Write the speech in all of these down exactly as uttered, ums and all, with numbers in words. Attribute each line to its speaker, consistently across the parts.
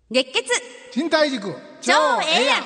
Speaker 1: 熱血
Speaker 2: 賃貸塾
Speaker 1: 超ええやん。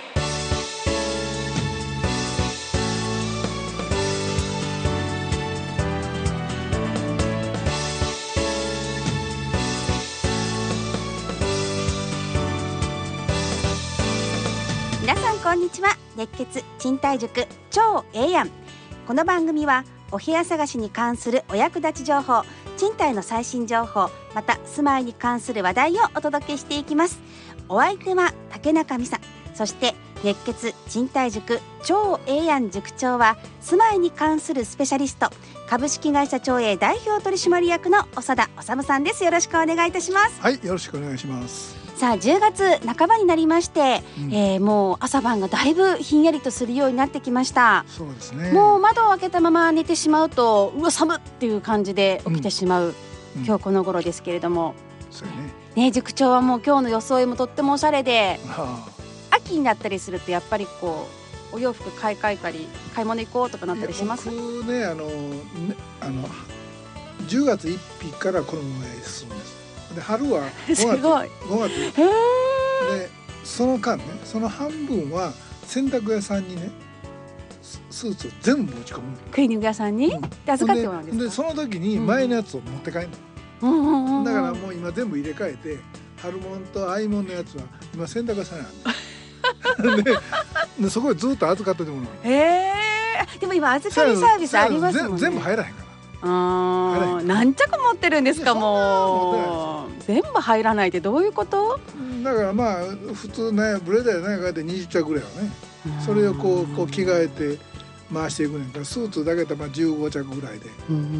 Speaker 1: 皆さんこんにちは。熱血賃貸塾超ええやん。この番組はお部屋探しに関するお役立ち情報、賃貸の最新情報、また住まいに関する話題をお届けしていきます。お相手は竹中美沙、そして熱血賃貸塾超ええやん塾長は住まいに関するスペシャリスト、株式会社長栄代表取締役の長田治さんです。よろしくお願いいたします。
Speaker 2: はい、よろしくお願いします。
Speaker 1: さあじゅうがつなかばになりまして、
Speaker 2: うん
Speaker 1: えー、もう朝晩がだいぶひんやりとするようになってきました。
Speaker 2: そうですね。
Speaker 1: もう窓を開けたまま寝てしまうとうわ寒っていう感じで起きてしまう、
Speaker 2: うん、
Speaker 1: 今日この頃ですけれども、
Speaker 2: そうね。
Speaker 1: ね、塾長はもう今日の装いもとってもおしゃれで、
Speaker 2: は
Speaker 1: あ、秋になったりするとやっぱりこうお洋服買い替えたり買い物行こうとかなったりします？
Speaker 2: 僕ね、あのねあのじゅうがつついたちからこのまま進むんです。で春はごがつ
Speaker 1: すごい
Speaker 2: ごがつ
Speaker 1: へー
Speaker 2: で、その間ね、その半分は洗濯屋さんにねススーツを全部持ち込む。
Speaker 1: クリーニング屋さんに、
Speaker 2: うん
Speaker 1: で預かってもらうんですか？
Speaker 2: でその時に前のやつを持って帰るの、
Speaker 1: うんうんうんうん、
Speaker 2: だからもう今全部入れ替えて、春物と愛物のやつは今洗濯屋さんやんで, でそこでずっと預かっててもらう。
Speaker 1: へー、でも今預かりサービスありますもんね。
Speaker 2: 全部入らへんから。
Speaker 1: あー、何着持ってるんですか？もう全部入らないってどういうこと？
Speaker 2: だからまあ普通ね、ブレザーやなんかでにじゅっちゃくぐらいはね、それをこうこう着替えて回していくねんから、スーツだけでまあじゅうごちゃくぐらいで、うんうんうん、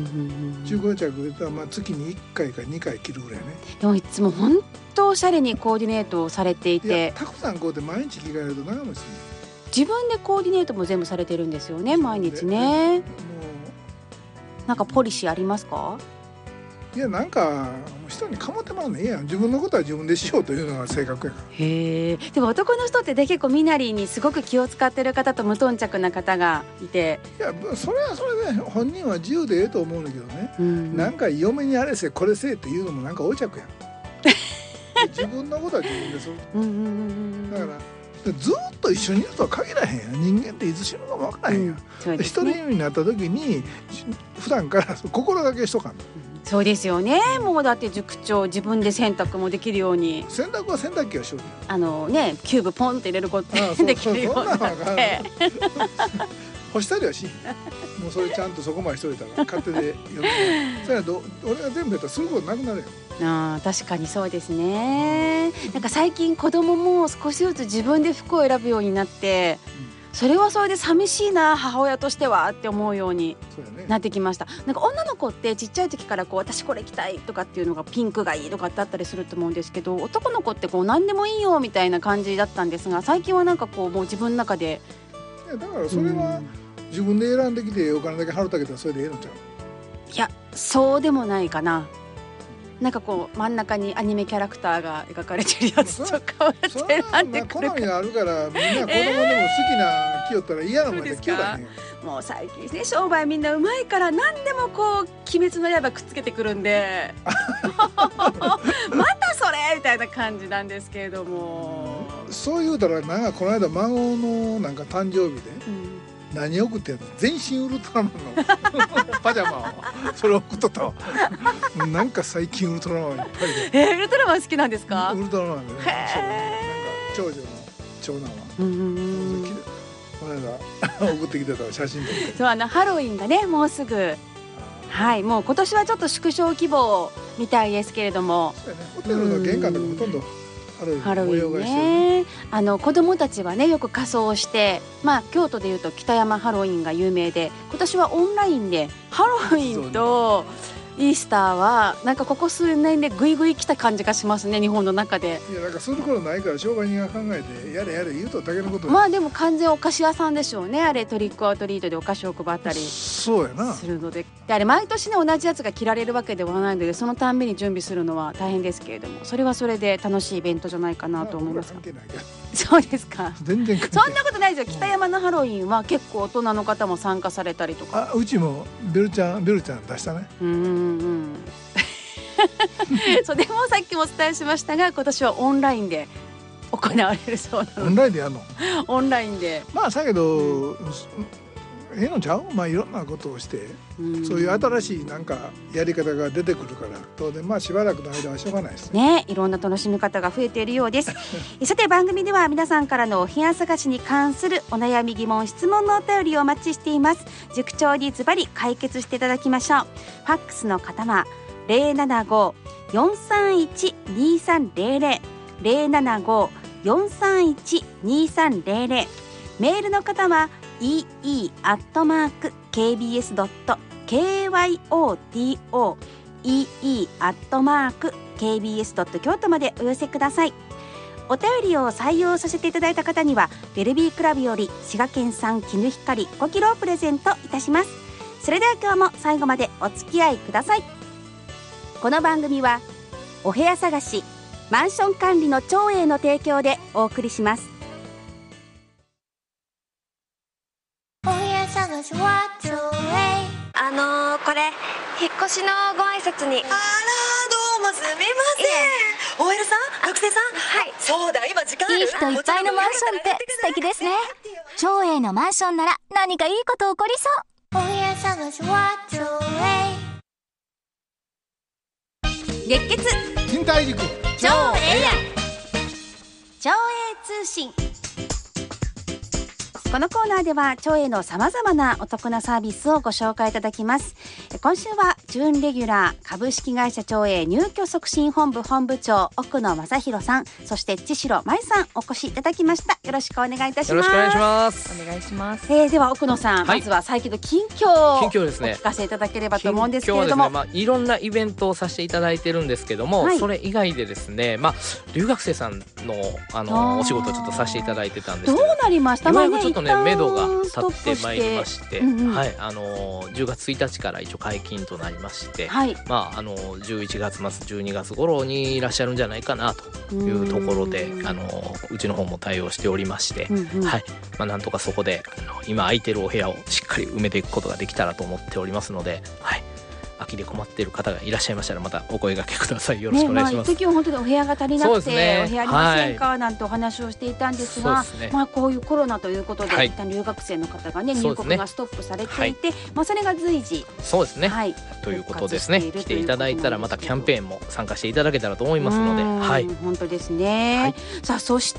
Speaker 2: じゅうごちゃくでまあ月にいっかいかにかい着るぐらいね。
Speaker 1: でもいつも本当おしゃれにコーディネートをされていて、
Speaker 2: いやたくさんこうで毎日着替えると長持ちする。
Speaker 1: 自分でコーディネートも全部されてるんですよね、毎日ね。もうなんかポリシーありますか？
Speaker 2: いや、なんか人にかまってもらうのいいやん。自分のことは自分でしようというのが性格やから。
Speaker 1: へー、でも男の人ってで結構身なりにすごく気を使ってる方と無頓着な方がいて、
Speaker 2: いやそれはそれで本人は自由でええと思うんだけどね、うん、なんか嫁にあれせこれせえっていうのもなんか横着やん自分のことは自分でするうんうんうん、だからずっと一緒にいるとは限らへんやん。人間っていつ死ぬかも分からへんやん、うんね、一人になった時に普段から心がけしとかんの、うん、
Speaker 1: そうですよね。もうだって塾長自分で洗濯もできるように、
Speaker 2: 洗濯は洗濯機はしよう
Speaker 1: あのね、キューブポンって入れることできるようになって
Speaker 2: 干したりはしもうそれちゃんとそこまでしといたら勝手で読むそれはど俺が全部やったらすることなくなるよ。
Speaker 1: あ、確かにそうですね。なんか最近子供も少しずつ自分で服を選ぶようになって、うん、それはそれで寂しいな母親としてはって思うようになってきました、ね、なんか女の子ってちっちゃい時からこう私これ着たいとかっていうのがピンクがいいとかってあったりすると思うんですけど、男の子ってこう何でもいいよみたいな感じだったんですが、最近はなんかこうもう自分の中で、
Speaker 2: いやだからそれは、うん、自分で選んできてお金だけ払ってあげたらそれでええのちゃう？
Speaker 1: いやそうでもないかな。なんかこう真ん中にアニメキャラクターが描かれてるやつとかを選んでくるか、
Speaker 2: 好みがあるからみんな子供でも好きな着よったら嫌なもんで着よったね、
Speaker 1: えー、もう最近ね商売みんなうまいから何でもこう鬼滅の刃くっつけてくるんでまたそれみたいな感じなんですけれども、
Speaker 2: そう言うたらなんかこの間孫のなんか誕生日で、うん、何送ってやった全身ウルトラマンのパジャマをそれ送っとったわなんか最近ウルトラマンいっぱいで、
Speaker 1: えー、ウルトラマン好きなんですか？
Speaker 2: ウルトラマンでね、なんか長女の長男はうんうんうんこの間送ってきてた写真撮って、
Speaker 1: そう、あのハロウィンがねもうすぐ、はい、もう今年はちょっと縮小規模みたいですけれども、
Speaker 2: そうやね、ホテルの玄関とかほとんど
Speaker 1: ハロウィンね、あの子どもたちはねよく仮装して、まあ、京都でいうと北山ハロウィンが有名で、今年はオンラインでハロウィンとイースターはなんかここ数年でグイグイ来た感じがしますね、日本の中で。
Speaker 2: いやなんかすることないから商売人が考えてやれやれ言うとだけのこと、
Speaker 1: まあでも完全お菓子屋さんでしょうね、あれトリックアウトリートでお菓子を配ったり
Speaker 2: そうやな
Speaker 1: するので、であれ毎年ね同じやつが着られるわけではないので、そのたんびに準備するのは大変ですけれども、それはそれで楽しいイベントじゃないかなと思いますが、まあ、そうですか。
Speaker 2: 全然
Speaker 1: そんなことないですよ。北山のハロウィンは結構大人の方も参加されたりとか。
Speaker 2: あ、うちもベルちゃんベルちゃん出したね。
Speaker 1: うんうんそれもさっきもお伝えしましたが、今年はオンラインで行われるそうなの。
Speaker 2: オンラインでやるの？
Speaker 1: オンラインで。
Speaker 2: まあだけど、うん、ええのちゃう？まあいろんなことをして、うん、そういう新しいなんかやり方が出てくるから、当然まあしばらくの間はしょうがないです
Speaker 1: ね。いろんな楽しみ方が増えているようですさて番組では皆さんからのお部屋探しに関するお悩み疑問質問のお便りをお待ちしています。塾長にズバリ解決していただきましょう。ファックスの方は ゼロななご よんさんいち にさんゼロゼロ ゼロななご よんさんいち にさんゼロゼロ、メールの方は イーイー アットマーク ケービーエス ドット ケーワイオーティーオー イーイー アットマーク ケービーエス ドット 京都までお寄せください。お便りを採用させていただいた方にはベルビークラブより滋賀県産絹ひかりごキロをプレゼントいたします。それでは今日も最後までお付き合いください。この番組はお部屋探しマンション管理の長英の提供でお送りします。
Speaker 3: お部屋探しは長英。
Speaker 4: あのー、これ引っ越しのご挨拶に。
Speaker 5: あらどうもすみません。 オーエル さん、学生さん。はい、そうだ、今時間ある。
Speaker 3: いい人いっぱいのマンションって素敵ですね。長英のマンションなら何かいいこと起こりそう。お部屋探しは長英。
Speaker 1: 熱血
Speaker 2: 賃貸塾
Speaker 1: 超ええやん超英通信。このコーナーでは超英のさまざまなお得なサービスをご紹介いただきます。今週は準レギュラー株式会社超英入居促進本部本部長奥野正弘さん、そして千代舞さんお越しいただきました。よろしくお願いいたします。
Speaker 6: よろしくお願いします。
Speaker 5: お願いします。
Speaker 1: えー、では奥野さん、はい、まずは最近の近況を
Speaker 6: 近況ですね、
Speaker 1: お聞かせいただければと思うんですけれども、
Speaker 6: 近況ですね、まあ、いろんなイベントをさせていただいてるんですけども、はい、それ以外でですね、まあ、留学生さんの、あのお仕事をちょっとさせていただいてたんですけど、
Speaker 1: どうなりました？
Speaker 6: ようやくちょっとね目処が立ってまいりまして、
Speaker 1: うんうん、
Speaker 6: はい、あのじゅうがつついたちから一応解禁となりまして、
Speaker 1: はい、
Speaker 6: まあ、あのじゅういちがつ末じゅうにがつ頃にいらっしゃるんじゃないかなというところで、あのうちの方も対応しておりまして、うんうん、はい、まあ、なんとかそこであの今空いてるお部屋をしっかり埋めていくことができたらと思っておりますので、はい、空きで困っている方がいらっしゃいましたらまたお声掛けください。よろしくお願いします。
Speaker 1: ね、まあ、一時は本当にお部屋が足りなくて、ね、お部屋ありませんか、はい、なんてお話をしていたんですが、ね、まあ、こういうコロナということで、はい、一旦留学生の方が、ね、入国がストップされていて、はい、まあ、それが随時
Speaker 6: そうですね、
Speaker 1: はい、
Speaker 6: ということですね。来ていただいたらまたキャンペーンも参加していただけたらと思いますので、はい、
Speaker 1: 本当ですね、はい、さあそして、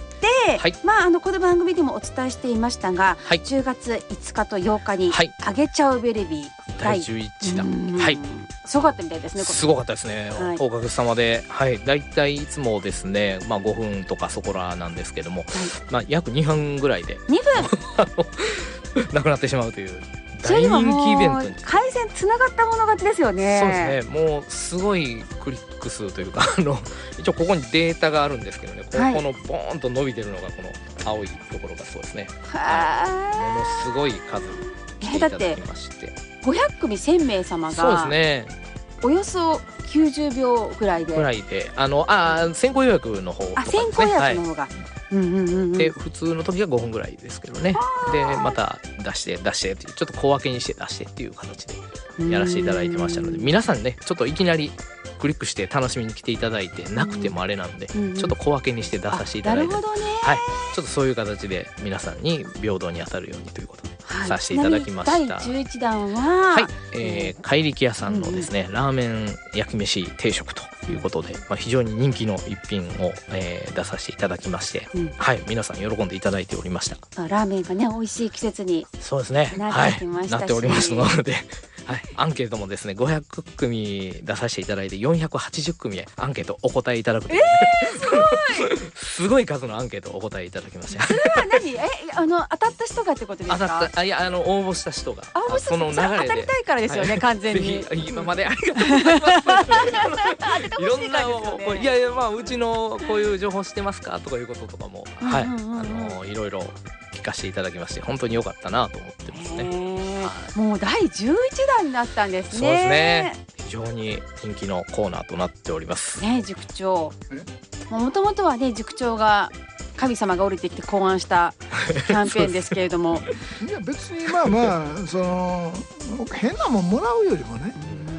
Speaker 6: はい、
Speaker 1: まあ、あのこの番組でもお伝えしていましたが、はい、じゅうがついつかとようかに、はい、あげちゃうベルビー
Speaker 6: だいじゅういちだん、はい、
Speaker 1: すごかったみたいですね。
Speaker 6: すごかったですね、はい、おかげさまで、はい、だいたいいつもですね、まあ、ごふんとかそこらなんですけども、はい、まあ、約にふんぐらいで
Speaker 1: にふ
Speaker 6: んなくなってしまうという大人気イベントに
Speaker 1: 回線つながった物語ですよね。
Speaker 6: そうですね、もうすごいクリック数というかあの一応ここにデータがあるんですけどね、ここのボーンと伸びてるのがこの青いところがそうですね、はい、ものすごい数来ていただきまして、えー、だって
Speaker 1: ごひゃくくみせんめい様が
Speaker 6: そうですね、
Speaker 1: およそきゅうじゅうびょうぐらいで
Speaker 6: ぐらいであのあ先行予約の方とかですね、
Speaker 1: あ先行予約の方が、はい、うんうんうんうん、
Speaker 6: で普通の時はごふんぐらいですけどね、でまた出して出してっていうちょっと小分けにして出してっていう形でやらせていただいてましたので、皆さんねちょっといきなりクリックして楽しみに来ていただいてなくてもあれなんで、うんうん、ちょっと小分けにして出させていただいて、
Speaker 1: なるほどね、
Speaker 6: はい、ちょっとそういう形で皆さんに平等に当たるようにということでさせていただきました。
Speaker 1: だいじゅういちだんは、はい、
Speaker 6: えー、怪力屋さんのですね、うん、ラーメン焼き飯定食ということで、まあ、非常に人気の一品を、えー、出させていただきまして、うん、はい、皆さん喜んでいただいておりました。
Speaker 1: ラーメンがね美味しい季節に
Speaker 6: そうですね、
Speaker 1: なってきましたし、
Speaker 6: はい、なっておりますのではい、アンケートもですねごひゃくくみ出させていただいてよんひゃくはちじゅっくみへアンケートお答えいただくという、
Speaker 1: えー、すごい
Speaker 6: すごい数のアンケートをお答えいただきました。
Speaker 1: それは何えあの当たった人がってことですか？
Speaker 6: 当たったあいやあの応募した人が
Speaker 1: あその流れで当たりたいからですよね、はい、完全に
Speaker 6: 今までありがとうございますいろんなこういやいやまあうちのこういう情報知ってますかとかいうこととかも、うんうんうん、はいあのいろいろ聞かせていただきまして本当に良かったなと思ってますね。
Speaker 1: もうだいじゅういちだんになったんですね。
Speaker 6: そうですね、非常に人気のコーナーとなっております
Speaker 1: ね。塾長もともとはね塾長が神様が降りてきて考案したキャンペーンですけれども
Speaker 2: いや別にまあまあその変なもんもらうよりもね、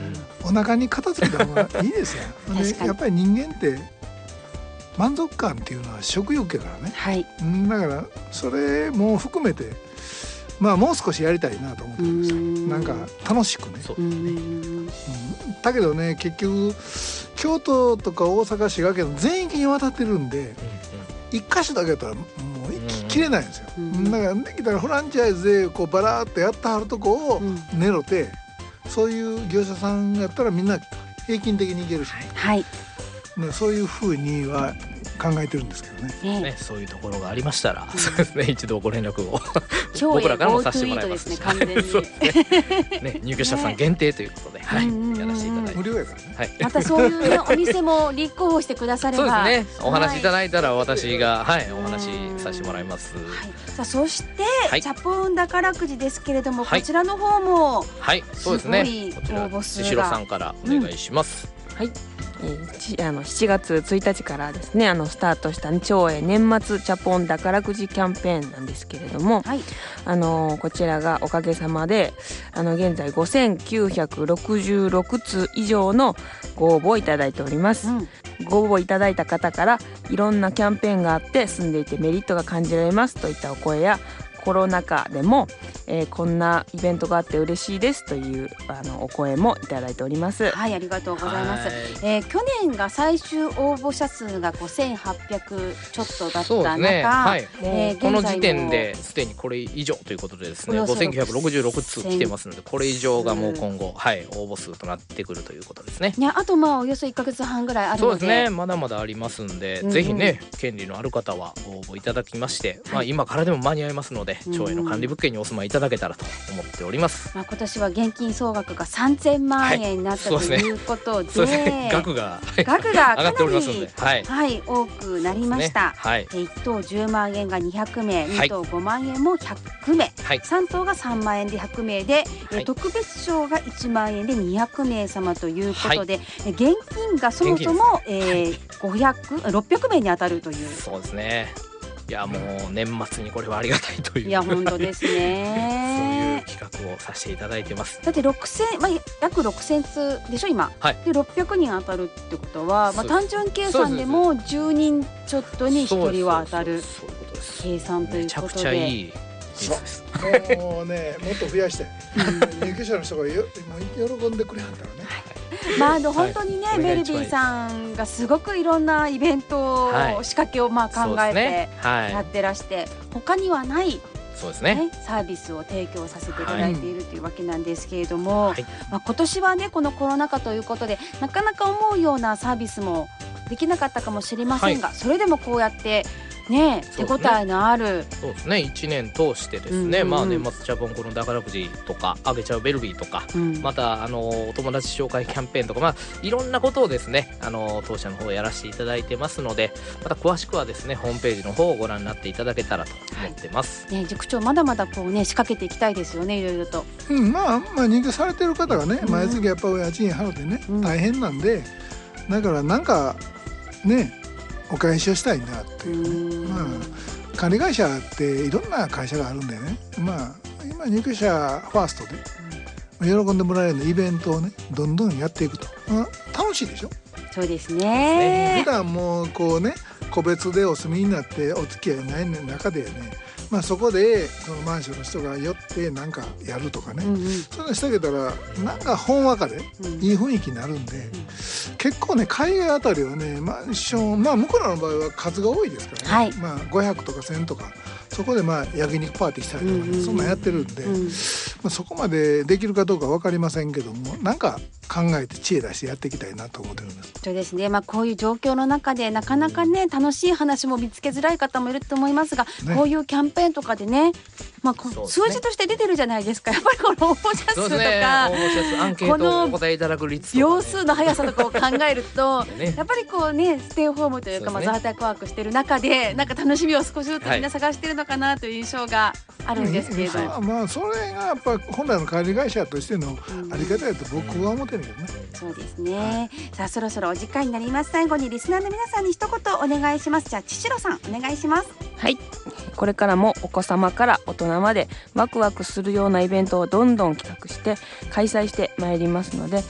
Speaker 2: お腹に片付けた方がいいですよでやっぱり人間って満足感っていうのは食欲やからね、
Speaker 1: はい、
Speaker 2: だからそれも含めてまあもう少しやりたいなと思ってるんですよ。なんか楽しくね。そうですね、うん、だけどね結局京都とか大阪滋賀県の全域に渡ってるんで一、うん、箇所だけやったらもう行ききれないんですよ、うん、だからできたらフランチャイズでこうバラーってやってはるとこを狙って、うん、そういう業者さんやったらみんな平均的に行けるし、ね、
Speaker 1: はい、
Speaker 2: ね、そういうふうには考えてるんですけどね。
Speaker 6: ね、そういうところがありましたら、うん、そうですね、一度ご連絡を僕らからもさせてもらいますし、完全にね、入居者さん限定ということで、ね、はい、やらせていただいて無
Speaker 2: 料やからね、
Speaker 1: はい、またそういう、ね、お店も立候補してくだされば
Speaker 6: そうですね、お話いただいたら私が、はい、お話させてもらいます、はい、
Speaker 1: さあそして、はい、チャポン宝くじですけれども、はい、こちらの方も
Speaker 6: はい、そうですね、こちら宍戸さんからお願いします、
Speaker 7: うん、はい、えー、あのしちがつついたちからですねあのスタートした長英年末チャポン宝くじキャンペーンなんですけれども、はい、あのこちらがおかげさまであの現在ごせんきゅうひゃくろくじゅうろくつ以上のご応募をいただいております、うん、ご応募いただいた方からいろんなキャンペーンがあって住んでいてメリットが感じられますといったお声やコロナ禍でも、えー、こんなイベントがあって嬉しいですというあのお声もいただいております。
Speaker 1: はい、ありがとうございます。えー、去年が最終応募者数がごせんはっぴゃくちょっとだった中、ね、はい、
Speaker 6: えー、この時点ですでにこれ以上ということでですねごせんきゅうひゃくろくじゅうろくつ来てますのでこれ以上がもう今後、はい、応募数となってくるということですね。
Speaker 1: いやあとまあおよそいっかげつはんぐらいあるので
Speaker 6: そうですね、まだまだありますんで、うん、ぜひね権利のある方は応募いただきまして、はい、まあ、今からでも間に合いますので町営の管理物件にお住まいいただけたらと思っております、
Speaker 1: まあ、今年は現金総額がさんぜんまんえんになった、はい、ということで、
Speaker 6: そうですね、額が
Speaker 1: 額がかなり
Speaker 6: 上がっておりますので、はい、
Speaker 1: はい、多くなりました、ね、はい、いっとうじゅうまんえんがにひゃくめい、にとうごまんえんもひゃくめい、はい、さんとうがさんまんえんでひゃくめいで、はい、特別賞がいちまんえんでにひゃくめい様ということで、はい、現金がそもそも、ね、えー、ごひゃく、ろっぴゃくめいに当たるという。
Speaker 6: そうですね、いやもう年末にこれはありがたいという、
Speaker 1: いや本当ですね
Speaker 6: そういう企画をさせていただいてます。
Speaker 1: だってろくせん、まあ、約ろくせんつでしょ今、はい、でろっぴゃくにん当たるってことは、まあ、単純計算でもじゅうにんちょっとにひとりは当たる計算ということで、めちゃくちゃいい
Speaker 2: ですもうねもっと増やして入居者の人がよ喜んでくれはったらね、
Speaker 1: まあ、あの本当にね、はい、ベルビーさんがすごくいろんなイベント、はい、仕掛けをまあ考えてやってらして、はい、他にはない
Speaker 6: そうですね、
Speaker 1: サービスを提供させていただいているというわけなんですけれども、はい、まあ、今年はねこのコロナ禍ということでなかなか思うようなサービスもできなかったかもしれませんが、はい、それでもこうやってね、手応えのある
Speaker 6: そうですね、いちねん通してですね、うんうん、まあ、年末チャポンコの宝くじとかあげちゃうベルビーとか、うん、またあのお友達紹介キャンペーンとか、まあ、いろんなことをですねあの当社の方やらせていただいてますので、また詳しくはですねホームページの方をご覧になっていただけたらと思ってます、
Speaker 1: はい、ね、塾長まだまだこうね仕掛けていきたいですよね、いろいろと、
Speaker 2: うん、まあ、まあ入居されてる方がね、うん、毎月やっぱり家賃払ってね、うん、大変なんで、だからなんかねお返しをしたいなっていう、うん、まあ管理会社っていろんな会社があるんでね、まあ今入居者ファーストで喜んでもらえるようなイベントをねどんどんやっていくと、まあ、楽しいでしょ。
Speaker 1: そうですね。
Speaker 2: 普段もうこうね個別でお住みになってお付き合いない中でね、まあ、そこでそのマンションの人が寄ってなんかやるとかね、うんうん、そういうのしてあげたらなんかほんわかでいい雰囲気になるんで、うんうん、結構ね海外あたりはねマンション、まあ向こうらの場合は数が多いですからね、はい、まあごひゃくとかせんとかそこでまあ焼肉パーティーしたりとかね、うんうん、そんなんやってるんで、うん、まあ、そこまでできるかどうか分かりませんけども、なんか考えて知恵出してやっていきたいなと思ってるんです。
Speaker 1: そうですね、まあ、こういう状況の中でなかなかね楽しい話も見つけづらい方もいると思いますが、ね、こういうキャンペーンとかでね、まあ、ね、数字として出てるじゃないですか、やっぱりこの応募者数とか、ね、応募者数アンケートお答えいただく率とか、ね、秒数の速さとかを考えると、ね、やっぱりこうねステイホームというか、まあ、在宅ワークしてる中でなんか楽しみを少しずつみんな探してるのかなという印象があるんですけれど、はい、
Speaker 2: まあ、まあそれがやっぱ本来の管理会社としてのあり方だと僕は思ってるけどね、
Speaker 1: うん、そうですね、はい、さあそろそろお時間になります。最後にリスナーの皆さんに一言お願いします。じゃあ千代さんお願いします。
Speaker 7: はい、これからもお子様から大人までワクワクするようなイベントをどんどん企画して開催してまいりますので、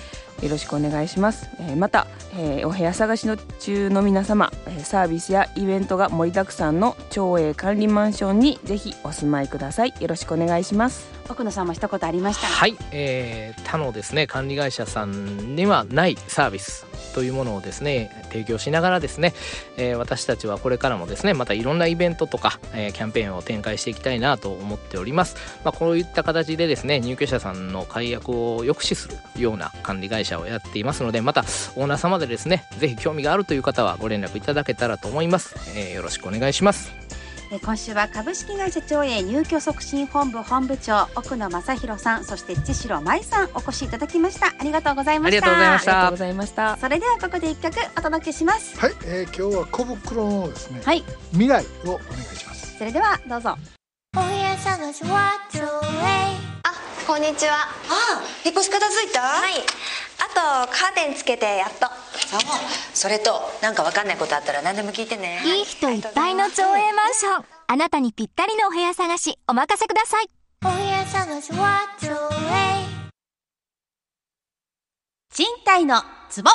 Speaker 7: よろしくお願いします。えー、また、えー、お部屋探しの中の皆様、サービスやイベントが盛りだくさんの町営管理マンションにぜひお住まいください。よろしくお願いします。
Speaker 1: 奥野さんも一言ありました。
Speaker 6: はい、えー、他のですね管理会社さんにはないサービスというものをですね提供しながらですね、えー、私たちはこれからもですねまたいろんなイベントとか、えー、キャンペーンを展開していきたいなと思っております。まあ、こういった形でですね入居者さんの解約を抑止するような管理会社をやっていますので、またオーナー様でですねぜひ興味があるという方はご連絡いただけたらと思います。えー、よろしくお願いします。
Speaker 1: 今週は株式会社町営入居促進本部本部長奥野正弘さん、そして千代舞さんお越しいただきました。ありがとうございました。
Speaker 6: ありがとうございました。
Speaker 7: ありがとうございました。
Speaker 1: それではここで一曲お届けします。
Speaker 2: はい、えー、今日は小袋のですね、
Speaker 1: はい、
Speaker 2: 未来をお願いします。
Speaker 1: それではどうぞ。
Speaker 3: お部屋探しは町営。
Speaker 4: あ、こんにちは。
Speaker 5: ああ、引っ越し片付いた？
Speaker 4: はい。あとカーテンつけてやっと。
Speaker 5: そう、それとなんかわかんないことあったら何でも聞いてね。
Speaker 3: いい人いっぱいの町営マンション。あなたにぴったりのお部屋探しお任せください。お部屋探しは町営。
Speaker 1: 賃貸のツボ。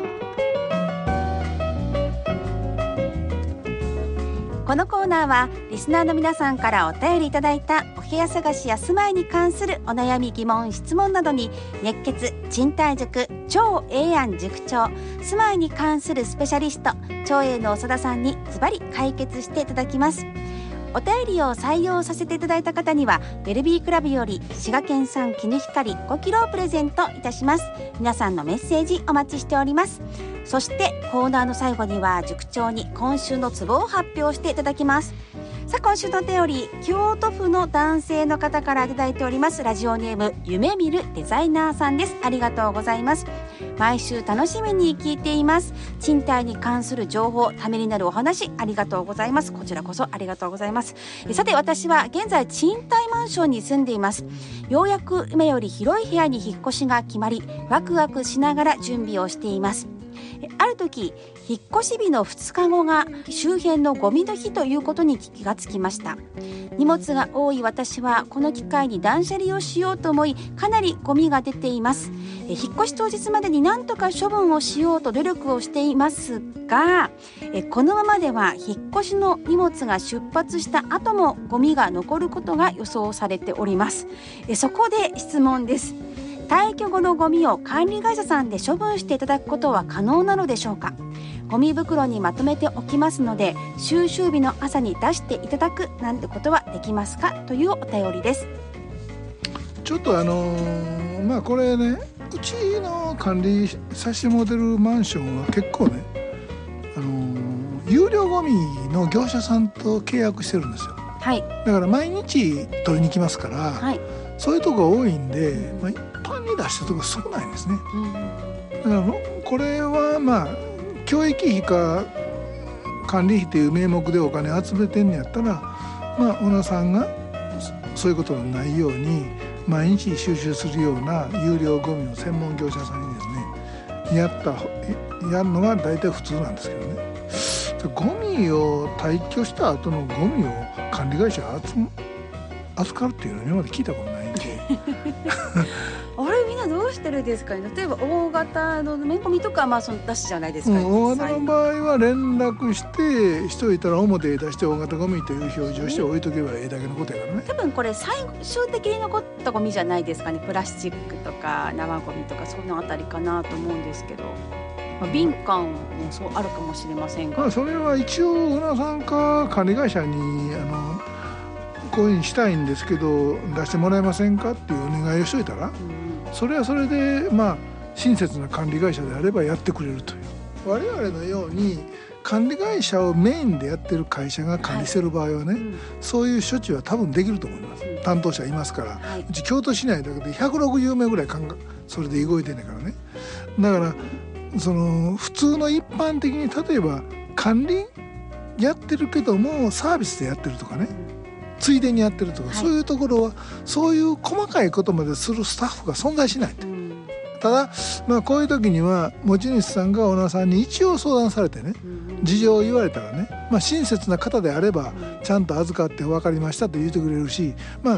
Speaker 1: このコーナーはリスナーの皆さんからお便りいただいたお部屋探しや住まいに関するお悩み疑問質問などに熱血賃貸塾超ええやん塾長住まいに関するスペシャリスト超えの長田さんにズバリ解決していただきます。お便りを採用させていただいた方にはベルビークラブより滋賀県産絹光ごキロをプレゼントいたします。皆さんのメッセージお待ちしております。そしてコーナーの最後には塾長に今週のツボを発表していただきます。さあ今週のお便り、京都府の男性の方からいただいております。ラジオネーム夢見るデザイナーさんです。ありがとうございます。毎週楽しみに聞いています。賃貸に関する情報、ためになるお話ありがとうございます。こちらこそありがとうございます。さて私は現在賃貸マンションに住んでいます。ようやく今より広い部屋に引っ越しが決まり、ワクワクしながら準備をしています。ある時引っ越し日のふつかごが周辺のゴミの日ということに気がつきました。荷物が多い私はこの機会に断捨離をしようと思い、かなりゴミが出ています。引っ越し当日までに何とか処分をしようと努力をしていますが、このままでは引っ越しの荷物が出発した後もゴミが残ることが予想されております。そこで質問です。退去後のゴミを管理会社さんで処分していただくことは可能なのでしょうか。ゴミ袋にまとめておきますので収集日の朝に出していただくなんてことはできますか、というお便りです。
Speaker 2: ちょっとあのー、まあこれね、うちの管理させてもらってるマンションは結構ね、あのー、有料ゴミの業者さんと契約してるんですよ。
Speaker 1: はい、
Speaker 2: だから毎日取りに来ますから、はい、そういうとこが多いんで、まあ、一般に出してるとこ少ないんですね。うん、だからこれはまあ教育費か管理費という名目でお金集めてんのやったら、まあ小野さんがそういうことのないように毎日収集するような有料ゴミの専門業者さんにですねやったやるのが大体普通なんですけどね。ゴミを退去した後のゴミを管理会社が扱うっていうのは今まで聞いたことないんで
Speaker 1: あれみんなどうしてるんですかね。例えば大型のめんこみとかはまあその出しじゃないですか、ね、
Speaker 2: うん、大型の場合は連絡してしといたら表へ出して大型ゴミという表示をして置いとけばええだけのことやからね。多
Speaker 1: 分これ最終的に残ったゴミじゃないですかね。プラスチックとか生ゴミとかそのあたりかなと思うんですけど、まあ、敏感もそうあるかもしれませんが、
Speaker 2: まあ、それは一応小野さんか管理会社にあのこういうふうにしたいんですけど出してもらえませんかっていうお願いをしといたら、うん、それはそれでまあ親切な管理会社であればやってくれるという。我々のように管理会社をメインでやってる会社が管理してる場合はね、はい、うん、そういう処置は多分できると思います、うん、担当者いますから、はい、うち京都市内だけでひゃくろくじゅうめいぐらいそれで動いてんねんからね。だからその普通の一般的に例えば管理やってるけどもサービスでやってるとかね、ついでにやってるとか、はい、そういうところはそういう細かいことまでするスタッフが存在しないと、うん、ただ、まあ、こういう時には持ち主さんがオーナーさんに一応相談されてね、うん、事情を言われたらね、まあ、親切な方であればちゃんと預かって分かりましたと言ってくれるし、まあ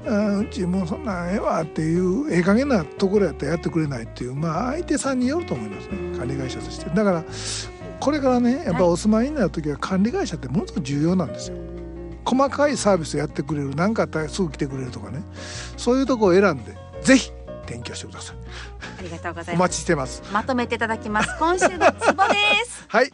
Speaker 2: あうちもうそんなんええわっていうええ加減なところやったらやってくれないっていう、まあ相手さんによると思いますね、管理会社として。だからこれからねやっぱお住まいになる時は管理会社ってものすごく重要なんですよ。細かいサービスやってくれる、何かあったらすぐ来てくれるとかね、そういうところを選んでぜひ転居してください。
Speaker 1: ありがとうございます。
Speaker 2: お待ちしてます。
Speaker 1: まとめていただきます。今週のツボです
Speaker 2: はい、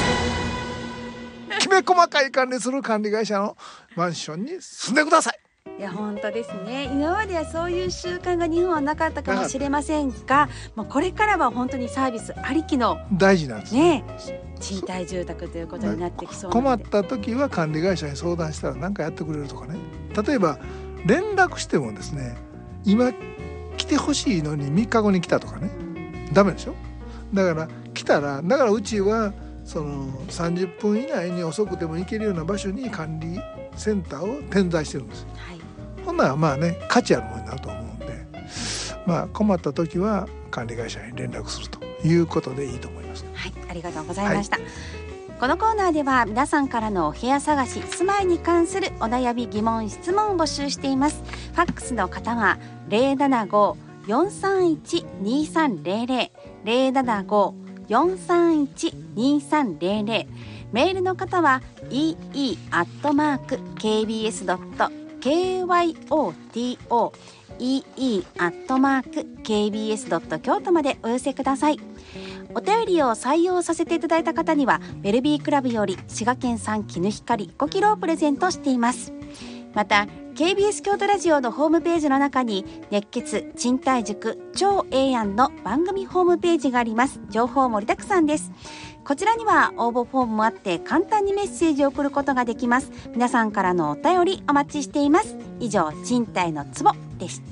Speaker 2: きめ細かい管理する管理会社のマンションに住んでください。
Speaker 1: いや本当ですね。今まではそういう習慣が日本はなかったかもしれませんが、もうこれからは本当にサービスありきの
Speaker 2: 大事なんです
Speaker 1: ね、賃貸住宅ということになってきそうなので、
Speaker 2: 困った時は管理会社に相談したら何かやってくれるとかね。例えば連絡してもですね、今来てほしいのにみっかごに来たとかね、ダメでしょ。だから来たら、だからうちはそのさんじゅっぷん以内に遅くても行けるような場所に管理センターを点在してるんです、はい、ほんならまあね価値あるものになると思うんで、まあ困った時は管理会社に連絡するということでいいと思います。
Speaker 1: はい、ありがとうございました、はい。このコーナーでは皆さんからのお部屋探し、住まいに関するお悩み疑問質問を募集しています。ファックスの方は ゼロななご よんさんいち にさんゼロゼロ ゼロななご よんさんいち にさんゼロゼロ、メールの方は イーイー アットマーク ケービーエス ドット ケーワイオーティーオー イーイー アットマーク ケービーエス ドット 京都までお寄せください。お便りを採用させていただいた方にはベルビークラブより滋賀県産絹光ごキロをプレゼントしています。また ケービーエス 京都ラジオのホームページの中に熱血賃貸塾超ええやんの番組ホームページがあります。情報盛りだくさんです。こちらには応募フォームもあって簡単にメッセージを送ることができます。皆さんからのお便りお待ちしています。以上、賃貸のツボでした。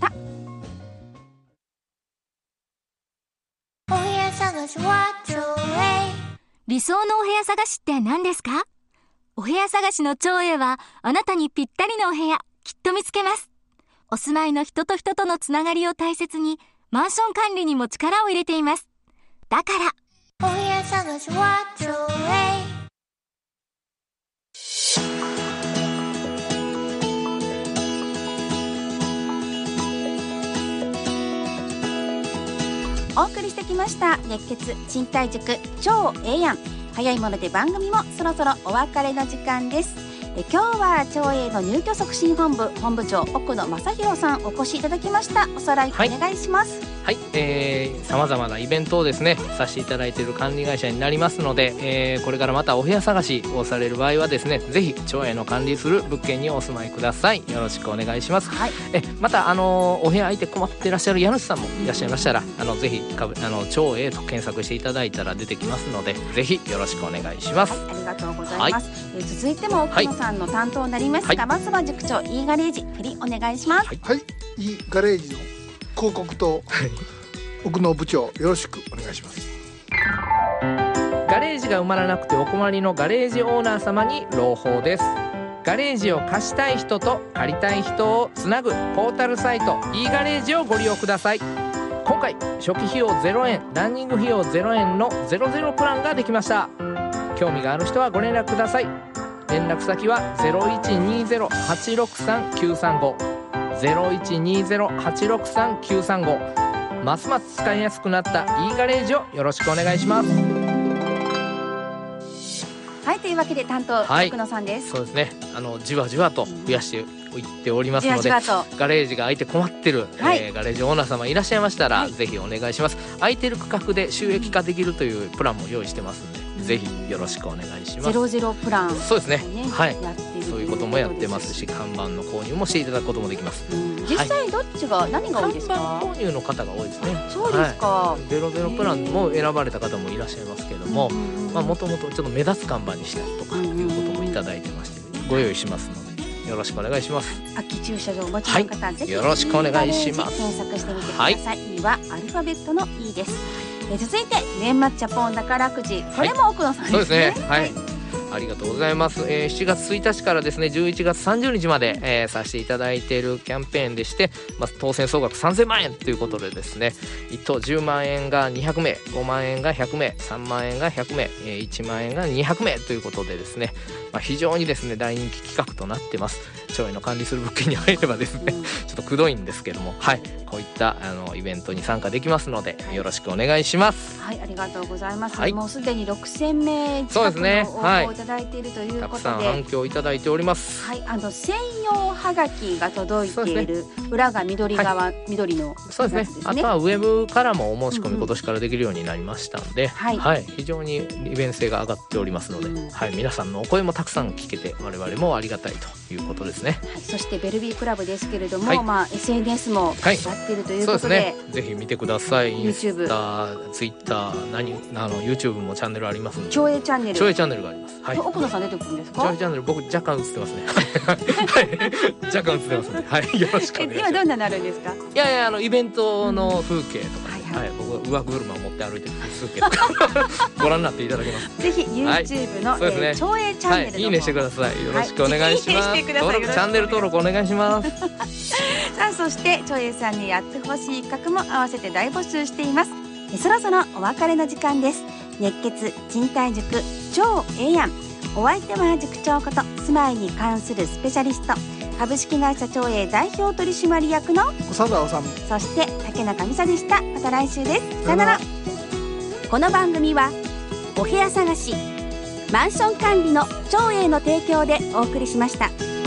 Speaker 3: お部屋探しはちょうえい。理想のお部屋探しって何ですか？お部屋探しの超えいはあなたにぴったりのお部屋きっと見つけます。お住まいの人と人とのつながりを大切にマンション管理にも力を入れています。だからお部屋探しはちょうえい。
Speaker 1: お送りしてきました熱血賃貸塾超ええやん。早いもので番組もそろそろお別れの時間です。え今日は超えの入居促進本部本部長奥野正弘さんお越しいただきました。おさらいお願いします。
Speaker 6: はい、えー、様々なイベントをですねさせていただいている管理会社になりますので、えー、これからまたお部屋探しをされる場合はですね、ぜひ超えの管理する物件にお住まいください。よろしくお願いします、はい、えまたあのお部屋空いて困っていらっしゃる家主さんもいらっしゃいましたら、あのぜひあの超えと検索していただいたら出てきますので、ぜひよろしくお願いします。
Speaker 1: はい、ありがとうございます、はい。えー、続いても奥野さんの担当になりますが、はい、まずは塾長 E ガレージ振りお願いします。
Speaker 2: はい、はい、E ガレージの広告と奥野部長よろしくお願いします。
Speaker 6: ガレージが埋まらなくてお困りのガレージオーナー様に朗報です。ガレージを貸したい人と借りたい人をつなぐポータルサイト E ガレージをご利用ください。今回初期費用ゼロえん、ランニング費用ゼロえんのゼロゼロプランができました。興味がある人はご連絡ください。連絡先は ゼロいちにゼロ はちろくさん きゅうさんご ゼロいちにゼロ はちろくさん きゅうさんご。ますます使いやすくなった E ガレージをよろしくお願いします。
Speaker 1: はい、というわけで担当、はい、奥野さんです。
Speaker 6: そうですね、あのじわじわと増やしていっておりますので、じわじわとガレージが空いて困ってる、はい、えー、ガレージオーナー様いらっしゃいましたら、はい、ぜひお願いします。空いてる区画で収益化できるというプランも用意してますので、うん、ぜひよろしくお願いします。
Speaker 1: ゼロゼロプラン、
Speaker 6: そうですね、はい、
Speaker 1: やっている
Speaker 6: そういうこともやってますし、看板の購入もしていただくこともできます、うん、
Speaker 1: 実際どっちが、はい、何が多いですか？
Speaker 6: 看板購入の方が多いですね。
Speaker 1: そうですか、
Speaker 6: はい、ゼロゼロプランも選ばれた方もいらっしゃいますけれども、もともとちょっと目立つ看板にしたいとかいうこともいただいてまして、ご用意しますのでよろしくお願いします。
Speaker 1: 空き駐車場お持ちの方、はい、ぜひ
Speaker 6: よろしくお願いします。
Speaker 1: 検索してみてください、はい、E はアルファベットの E です。え続いて年末ジャポン宝くじ、これも奥野さんですね。
Speaker 6: そうですね、はい、はい、ありがとうございます、えー、しちがつついたちからですねじゅういちがつさんじゅうにちまで、えー、させていただいているキャンペーンでして、まあ、当選総額さんぜんまんえんということでですね、いっ等じゅうまんえんがにひゃくめい、ごまんえんがひゃくめい、さんまんえんがひゃくめい、えー、いちまんえんがにひゃくめいということでですね、まあ、非常にですね大人気企画となってます。 町営の管理する物件に入ればですね、うん、ちょっとくどいんですけども、はい、こういったあのイベントに参加できますのでよろしくお願いします。
Speaker 1: はい、ありがとうございます、はい、もうすでにろくせんめい近くの応募をいただいているということで、たく
Speaker 6: さん反響いただいております。
Speaker 1: はい、あの専用はがきが届いている、ね、裏が緑側、はい、緑のやつですね。
Speaker 6: そうですね。あとはウェブからもお申し込み今年からできるようになりましたので、うんうん、はい、はい、非常に利便性が上がっておりますので、うん、はい、皆さんのお声もたくさん聞けて我々もありがたいということですね。
Speaker 1: はい、そしてベルビークラブですけれども、はい、まあ、エスエヌエス もやっているということで、はい、そうですね、
Speaker 6: ぜひ見てください。 YouTube、 インスタ、ツイッター、何あの YouTube もチャンネルありますので、
Speaker 1: 町営チャンネル
Speaker 6: 町営チャンネルがあります。はい、
Speaker 1: 奥野さん出てくるんですか？
Speaker 6: 町営チャンネル僕若干映ってますねはい、若干映ってますので、はい、よろしくお願いします。
Speaker 1: 今どんななるんですか？
Speaker 6: いやいや、あのイベントの風景とか、うん、はいはい、僕は上車を持って歩いてる風景とかご覧になっていただけます。
Speaker 1: ぜひ YouTube の、はい、えー、町営チャンネルの方、
Speaker 6: はい、いいねしてください。よろしくお願いします。はい、登録チャンネル登録お願いします
Speaker 1: さあ、そして町営さんにやってほしい企画も合わせて大募集しています。そろそろお別れの時間です。熱血賃貸塾超ええやん。お相手は塾長こと住まいに関するスペシャリスト、株式会社町営代表取締役の
Speaker 2: 長田治、
Speaker 1: そして竹中美沙でした。また来週です。さよなら。この番組はお部屋探し、マンション管理の町営の提供でお送りしました。